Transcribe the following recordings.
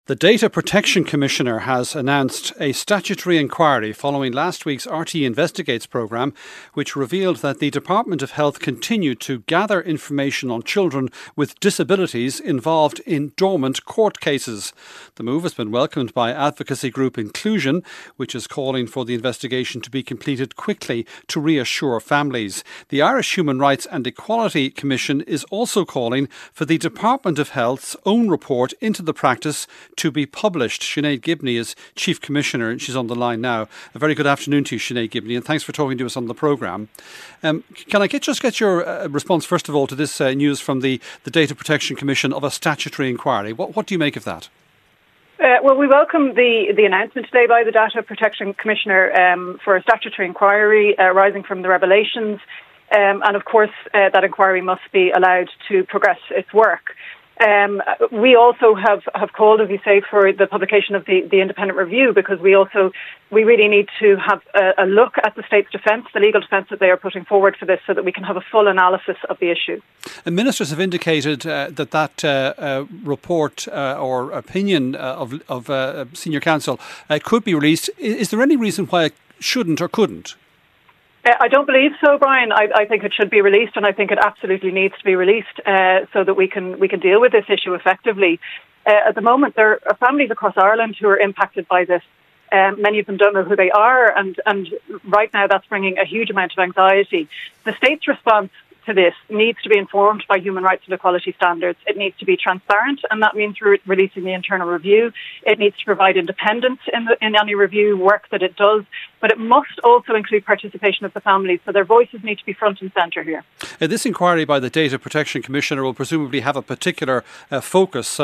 The Data Protection Commissioner has announced a statutory inquiry following last week's RTE Investigates programme, which revealed that the Department of Health continued to gather information on children with disabilities involved in dormant court cases. The move has been welcomed by advocacy group Inclusion, which is calling for the investigation to be completed quickly to reassure families. The Irish Human Rights and Equality Commission is also calling for the Department of Health's own report into the practice to be published. Sinead Gibney is Chief Commissioner and she's on the line now. A very good afternoon to you, Sinead Gibney, and thanks for talking to us on the programme. Can I get your response, first of all, to this news from the Data Protection Commission of a statutory inquiry? What do you make of that? Well, we welcome the announcement today by the Data Protection Commissioner for a statutory inquiry arising from the revelations. And of course, that inquiry must be allowed to progress its work. We also have called, as you say, for the publication of the independent review, because we really need to have a look at the state's defence, the legal defence that they are putting forward for this, so that we can have a full analysis of the issue. And ministers have indicated that report or opinion of senior counsel could be released. Is there any reason why it shouldn't or couldn't? I don't believe so, Brian. I think it should be released, and I think it absolutely needs to be released so that we can deal with this issue effectively. At the moment, there are families across Ireland who are impacted by this. Many of them don't know who they are, and right now that's bringing a huge amount of anxiety. The state's response to this needs to be informed by human rights and equality standards. It needs to be transparent, and that means releasing the internal review. It needs to provide independence in any review work that it does, but it must also include participation of the families, so their voices need to be front and centre here. This inquiry by the Data Protection Commissioner will presumably have a particular focus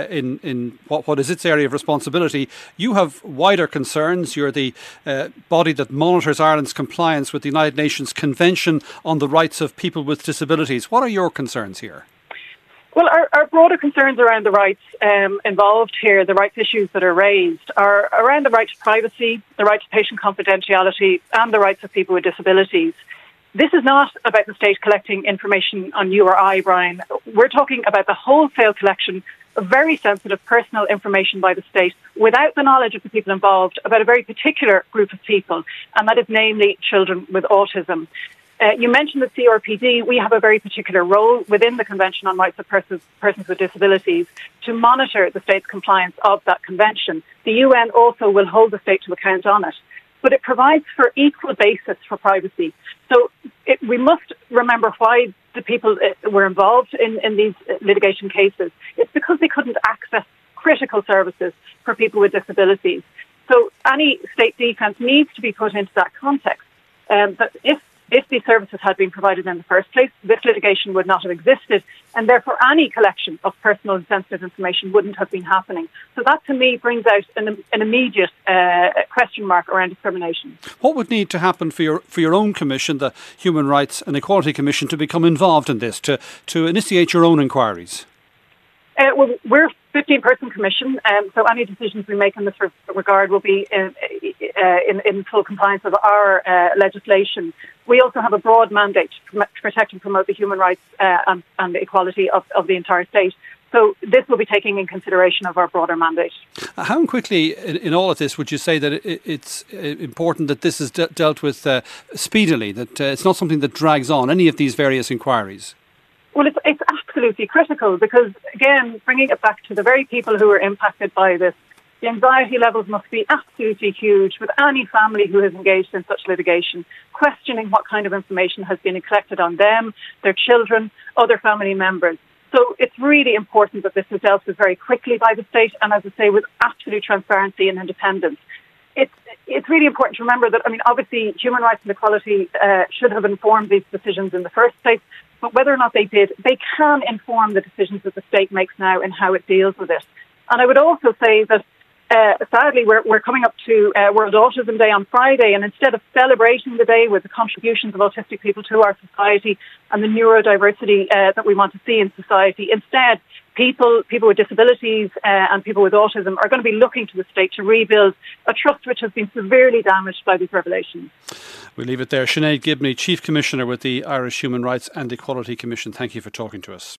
in what is its area of responsibility. You have wider concerns. You're the body that monitors Ireland's compliance with the United Nations Convention on the Rights of People with Disabilities. What are your concerns here? Well, our broader concerns around the rights involved here, the rights issues that are raised, are around the right to privacy, the right to patient confidentiality, and the rights of people with disabilities. This is not about the state collecting information on you or I, Brian. We're talking about the wholesale collection of very sensitive personal information by the state without the knowledge of the people involved about a very particular group of people, and that is namely children with autism. You mentioned the CRPD. We have a very particular role within the Convention on Rights of Persons with Disabilities to monitor the state's compliance of that convention. The UN also will hold the state to account on it. But it provides for equal basis for privacy. So we must remember why the people were involved in these litigation cases. It's because they couldn't access critical services for people with disabilities. So any state defence needs to be put into that context. But if these services had been provided in the first place, this litigation would not have existed, and therefore any collection of personal and sensitive information wouldn't have been happening. So that, to me, brings out an immediate question mark around discrimination. What would need to happen for your own commission, the Human Rights and Equality Commission, to become involved in this, to initiate your own inquiries? Well, we're a 15-person commission, so any decisions we make in this regard will be in full compliance of our legislation. We also have a broad mandate to protect and promote the human rights and the equality of the entire state. So this will be taking in consideration of our broader mandate. How quickly in all of this would you say that it's important that this is dealt with speedily, that it's not something that drags on, any of these various inquiries? Well, it's absolutely critical because, again, bringing it back to the very people who are impacted by this, the anxiety levels must be absolutely huge with any family who has engaged in such litigation, questioning what kind of information has been collected on them, their children, other family members. So it's really important that this is dealt with very quickly by the state and, as I say, with absolute transparency and independence. It's really important to remember that, obviously, human rights and equality should have informed these decisions in the first place, but whether or not they did, they can inform the decisions that the state makes now and how it deals with it. And I would also say that, sadly, we're coming up to World Autism Day on Friday, and instead of celebrating the day with the contributions of autistic people to our society and the neurodiversity that we want to see in society, instead, people with disabilities and people with autism are going to be looking to the state to rebuild a trust which has been severely damaged by these revelations. We'll leave it there. Sinead Gibney, Chief Commissioner with the Irish Human Rights and Equality Commission, thank you for talking to us.